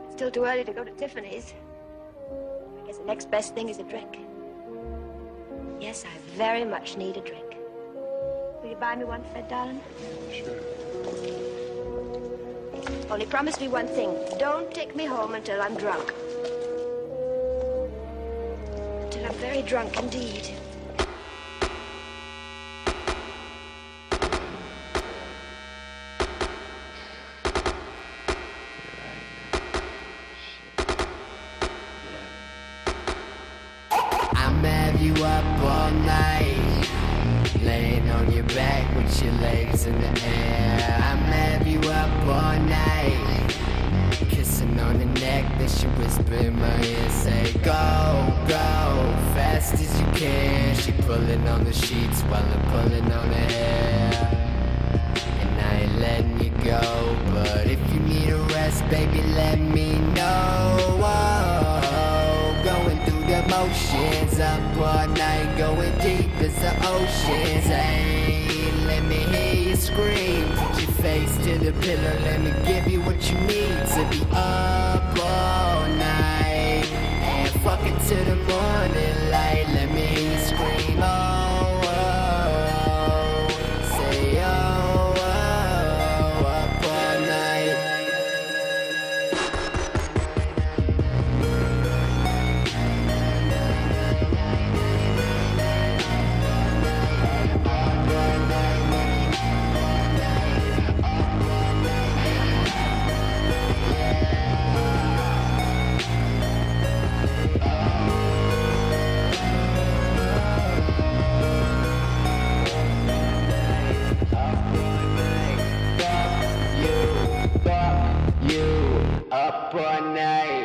Still too early to go to Tiffany's. I guess the next best thing is a drink. Yes, I very much need a drink. Will you buy me one, Fred, darling? Sure. Only promise me one thing. Don't take me home until I'm drunk. Until I'm very drunk indeed. You up all night, laying on your back with your legs in the air. I'ma have you up all night, kissing on the neck, then she whisper in my ear, say go, go, fast as you can. She pulling on the sheets while I'm pulling on her hair, and I ain't letting you go, but if you need a rest, baby, let me know. Going through the motions, up all night, going deep as the oceans. Hey, let me hear you scream, put your face to the pillow, let me give you what you need to be up all night, and fuck it to the morning light. Let me hear you scream, oh, oh, say oh, oh, up all night. You up all night.